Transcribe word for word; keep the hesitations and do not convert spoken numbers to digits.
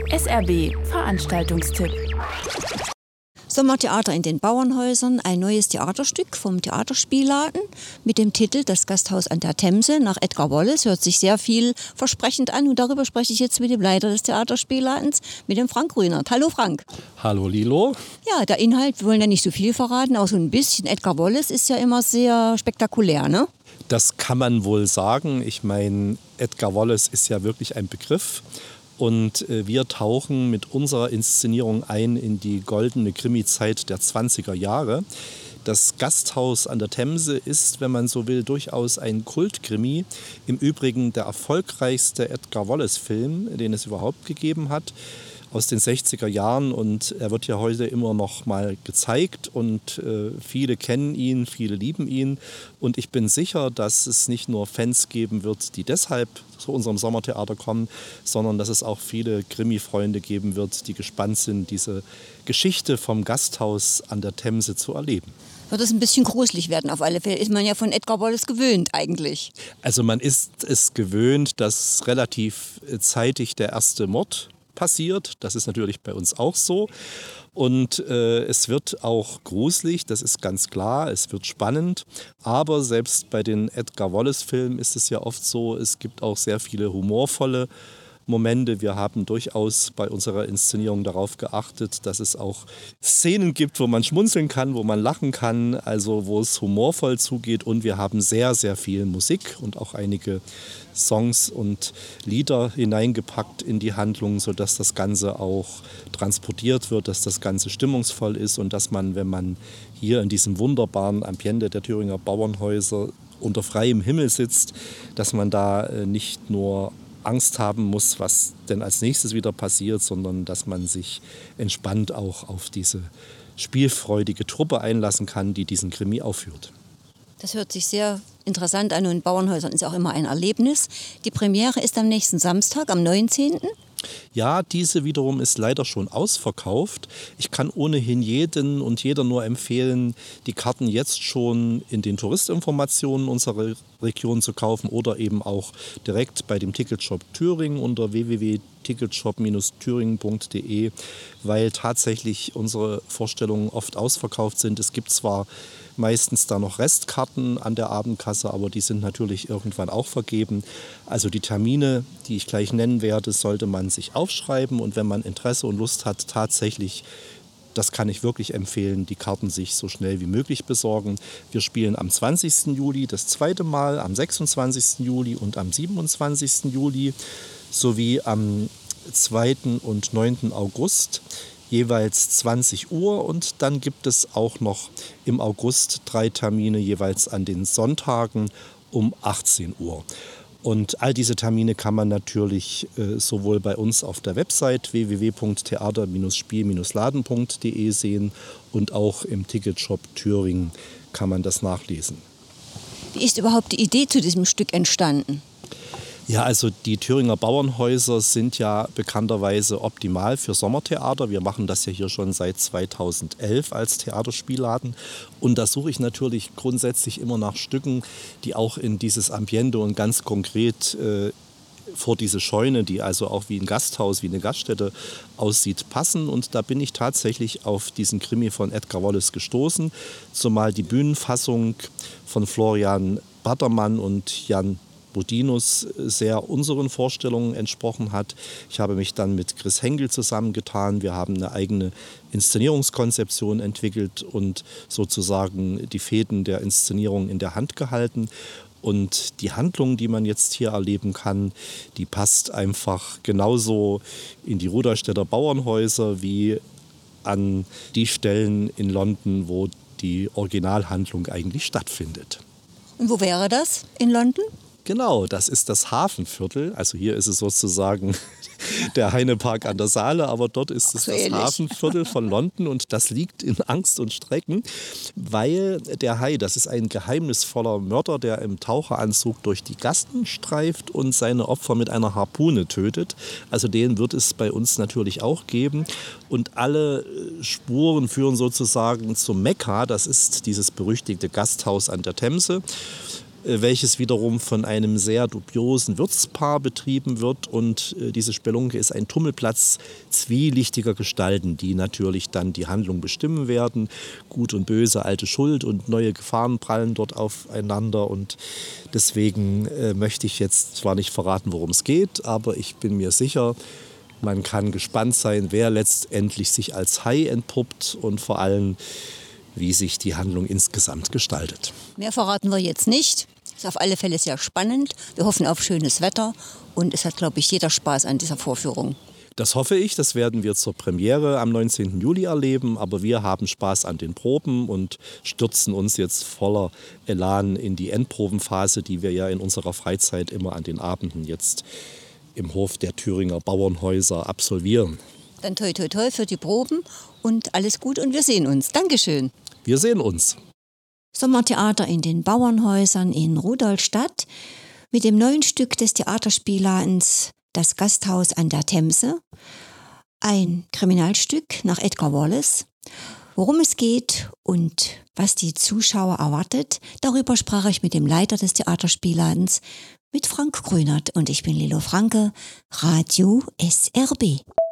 S R B Veranstaltungstipp. Sommertheater in den Bauernhäusern, ein neues Theaterstück vom Theaterspielladen mit dem Titel Das Gasthaus an der Themse nach Edgar Wallace. Hört sich sehr vielversprechend an und darüber spreche ich jetzt mit dem Leiter des Theaterspielladens, mit dem Frank Grünert. Hallo Frank. Hallo Lilo. Ja, der Inhalt, wir wollen ja nicht so viel verraten, auch so ein bisschen. Edgar Wallace ist ja immer sehr spektakulär, ne? Das kann man wohl sagen. Ich meine, Edgar Wallace ist ja wirklich ein Begriff. Und äh, wir tauchen mit unserer Inszenierung ein in die goldene Krimi-Zeit der zwanziger Jahre. Das Gasthaus an der Themse ist, wenn man so will, durchaus ein Kultkrimi. Im Übrigen der erfolgreichste Edgar Wallace-Film, den es überhaupt gegeben hat, aus den sechziger Jahren. Und er wird ja heute immer noch mal gezeigt. Und äh, viele kennen ihn, viele lieben ihn. Und ich bin sicher, dass es nicht nur Fans geben wird, die deshalb zu unserem Sommertheater kommen, sondern dass es auch viele Krimi-Freunde geben wird, die gespannt sind, diese Geschichte vom Gasthaus an der Themse zu erleben. Wird es ein bisschen gruselig werden? Auf alle Fälle ist man ja von Edgar Wallace gewöhnt eigentlich. Also man ist es gewöhnt, dass relativ zeitig der erste Mord passiert. Das ist natürlich bei uns auch so. Und äh, es wird auch gruselig, das ist ganz klar, es wird spannend. Aber selbst bei den Edgar Wallace-Filmen ist es ja oft so, es gibt auch sehr viele humorvolle Momente. Wir haben durchaus bei unserer Inszenierung darauf geachtet, dass es auch Szenen gibt, wo man schmunzeln kann, wo man lachen kann, also wo es humorvoll zugeht. Und wir haben sehr, sehr viel Musik und auch einige Songs und Lieder hineingepackt in die Handlung, sodass das Ganze auch transportiert wird, dass das Ganze stimmungsvoll ist und dass man, wenn man hier in diesem wunderbaren Ambiente der Thüringer Bauernhäuser unter freiem Himmel sitzt, dass man da nicht nur Angst haben muss, was denn als nächstes wieder passiert, sondern dass man sich entspannt auch auf diese spielfreudige Truppe einlassen kann, die diesen Krimi aufführt. Das hört sich sehr interessant an und Bauernhäusern ist auch immer ein Erlebnis. Die Premiere ist am nächsten Samstag, am neunzehnten Ja, diese wiederum ist leider schon ausverkauft. Ich kann ohnehin jeden und jeder nur empfehlen, die Karten jetzt schon in den Touristinformationen unserer Region zu kaufen oder eben auch direkt bei dem Ticketshop Thüringen unter w w w punkt ticketshop Bindestrich thüringen punkt d e, weil tatsächlich unsere Vorstellungen oft ausverkauft sind. Es gibt zwar meistens da noch Restkarten an der Abendkasse, aber die sind natürlich irgendwann auch vergeben. Also die Termine, die ich gleich nennen werde, sollte man sich aufschreiben und wenn man Interesse und Lust hat, tatsächlich, das kann ich wirklich empfehlen, die Karten sich so schnell wie möglich besorgen. Wir spielen am zwanzigsten Juli das zweite Mal, am sechsundzwanzigsten Juli und am siebenundzwanzigsten Juli sowie am zweiten und neunten August. Jeweils zwanzig Uhr und dann gibt es auch noch im August drei Termine jeweils an den Sonntagen um achtzehn Uhr. Und all diese Termine kann man natürlich äh, sowohl bei uns auf der Website w w w punkt theater spiel laden punkt d e sehen und auch im Ticketshop Thüringen kann man das nachlesen. Wie ist überhaupt die Idee zu diesem Stück entstanden? Ja, also die Thüringer Bauernhäuser sind ja bekannterweise optimal für Sommertheater. Wir machen das ja hier schon seit zweitausendelf als Theaterspielladen. Und da suche ich natürlich grundsätzlich immer nach Stücken, die auch in dieses Ambiente und ganz konkret äh, vor diese Scheune, die also auch wie ein Gasthaus, wie eine Gaststätte aussieht, passen. Und da bin ich tatsächlich auf diesen Krimi von Edgar Wallace gestoßen. Zumal die Bühnenfassung von Florian Battermann und Jan Bodinus sehr unseren Vorstellungen entsprochen hat. Ich habe mich dann mit Chris Henkel zusammengetan. Wir haben eine eigene Inszenierungskonzeption entwickelt und sozusagen die Fäden der Inszenierung in der Hand gehalten. Und die Handlung, die man jetzt hier erleben kann, die passt einfach genauso in die Rudolstädter Bauernhäuser wie an die Stellen in London, wo die Originalhandlung eigentlich stattfindet. Und wo wäre das in London? Genau, das ist das Hafenviertel. Also hier ist es sozusagen der Heinepark an der Saale, aber dort ist es das Hafenviertel von London und das liegt in Angst und Schrecken, weil der Hai, das ist ein geheimnisvoller Mörder, der im Taucheranzug durch die Gassen streift und seine Opfer mit einer Harpune tötet. Also den wird es bei uns natürlich auch geben und alle Spuren führen sozusagen zum Mekka, das ist dieses berüchtigte Gasthaus an der Themse. welches wiederum von einem sehr dubiosen Wirtspaar betrieben wird. Und diese Spelunke ist ein Tummelplatz zwielichtiger Gestalten, die natürlich dann die Handlung bestimmen werden. Gut und böse, alte Schuld und neue Gefahren prallen dort aufeinander. Und deswegen äh, möchte ich jetzt zwar nicht verraten, worum es geht, aber ich bin mir sicher, man kann gespannt sein, wer letztendlich sich als Hai entpuppt und vor allem, wie sich die Handlung insgesamt gestaltet. Mehr verraten wir jetzt nicht. Ist auf alle Fälle sehr spannend. Wir hoffen auf schönes Wetter und es hat, glaube ich, jeder Spaß an dieser Vorführung. Das hoffe ich, das werden wir zur Premiere am neunzehnten Juli erleben, aber wir haben Spaß an den Proben und stürzen uns jetzt voller Elan in die Endprobenphase, die wir ja in unserer Freizeit immer an den Abenden jetzt im Hof der Thüringer Bauernhäuser absolvieren. Dann toi toi toi für die Proben und alles gut und wir sehen uns. Dankeschön. Wir sehen uns. Sommertheater in den Bauernhäusern in Rudolstadt mit dem neuen Stück des Theaterspielladens Das Gasthaus an der Themse. Ein Kriminalstück nach Edgar Wallace. Worum es geht und was die Zuschauer erwartet, darüber sprach ich mit dem Leiter des Theaterspielladens, mit Frank Grünert. Und ich bin Lilo Franke, Radio S R B.